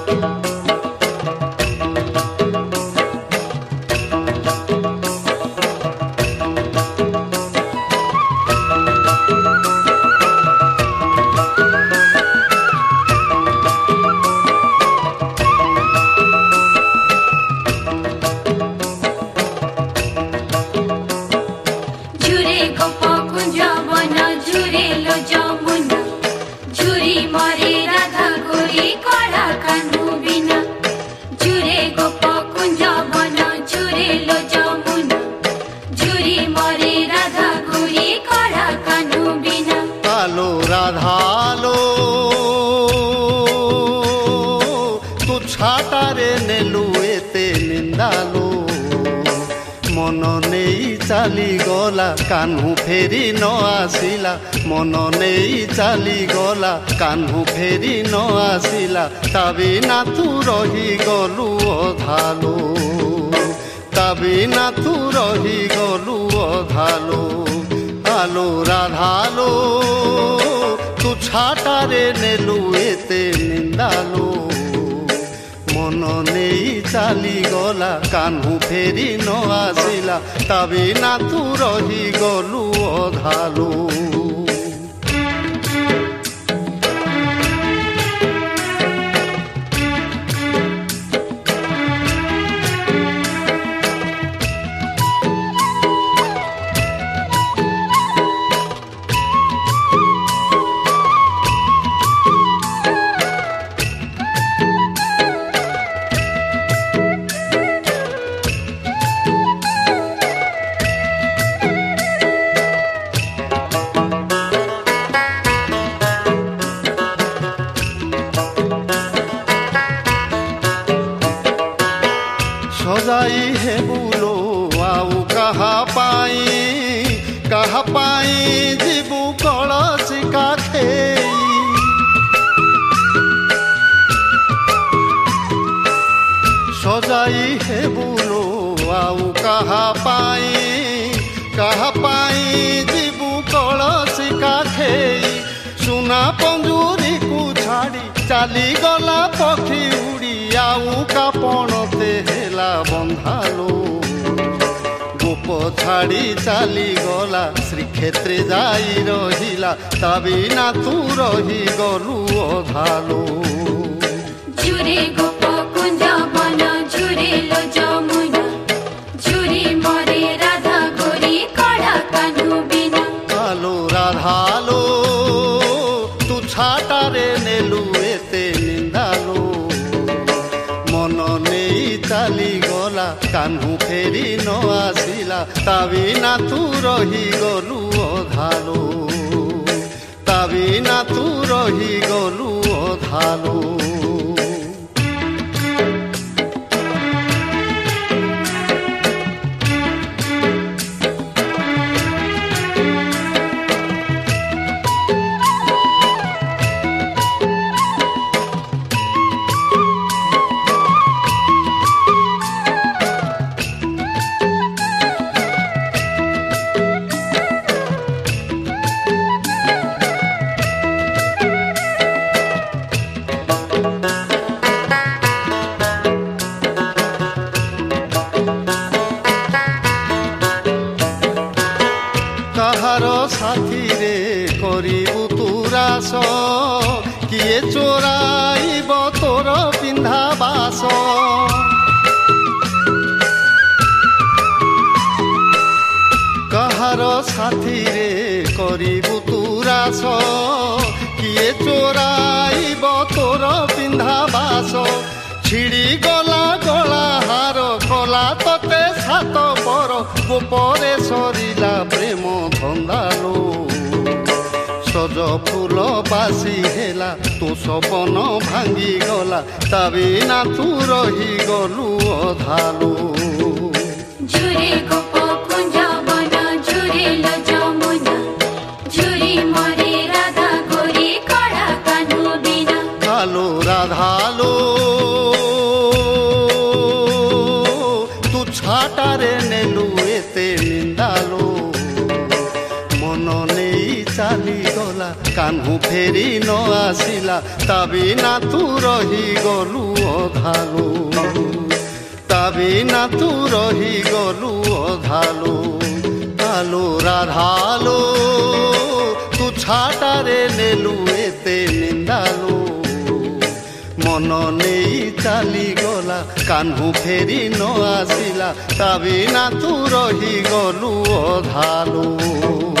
राधालो तू छाटारे नेलु एते निंदालो मन नहीं चाली गला कान्हू फेरी न आसिला मन नहीं चाली गला कान्हू फेरी न आसिला ताबिना तू रही गलु अधालो ताबिना तू रही गलु अधालो आलो राधालो तू छाटारे नेलु एते निंदालो मन नहीं चाली गला कान्हू फेरी न आसिला ताबिना तू रही गलु अधालो सजाई है बोलो आउ कहा पाई जीवु कलसी काखे सजाई है बोलो आउ कहा पाई जीवु कलसी काखे सुना पंजूरी को छाड़ी चाली गला पक्षी उड़ी आउ कापणते हेला बंधालो गोप छाड़ी चाली गला श्रीक्षेत्रे जाई रहिला ताबिना तू रही गलु अधालो जुरे गोप कुंज बन जुरे लो जमुना जुरी मरे राधा गोरी कड़ा कान्हू बिना आलो राधालो तू छाटारे नेलु एते निंदालो मन नहीं चाली गला कान्हू फेरी न आसिला ताबिना तू रही गलु अधालो ताबिना तू रही गलु अधालो कहारो साथी रे करिबु तुरास किए चोराइब तोर पिंधा बास कहारो साथी रे करिबु तुरास किए चोराइब तोर पिंधा बास छिड़ी गला गला हार कला तते सात पर गोपरे सरिला प्रेम धंदालो सज फूल बासी हेला तो सपन भांगी गला ताबिना तू रही गलु अधालो जुरे गोप कुंज बन जुरे लो जमुना जुरी मरे राधा गोरी कड़ा कान्हू बिना आलो राधालो तू छाटारे नेलु एते निंदालो मन नहीं चाली गला କାହ୍ନୁ ଫେରି ନ ଆସିଲା ତା ବିନା ତୁ ରହିଗଲୁ ଅଧାଲୁ ତା ବିନା ତୁ ରହିଗଲୁ ଅଧାଲୁ ଆଲୋ ରାଧାଲୋ ତୁ ଛାଟାରେ ନେଲୁ ଏତେ ନିନ୍ଦାଲୋ ମନ ନେଇ ଚାଲିଗଲା କାହ୍ନୁ ଫେରି ନ ଆସିଲା ତା ବିନା ତୁ ରହିଗଲୁ ଅଧାଲୁ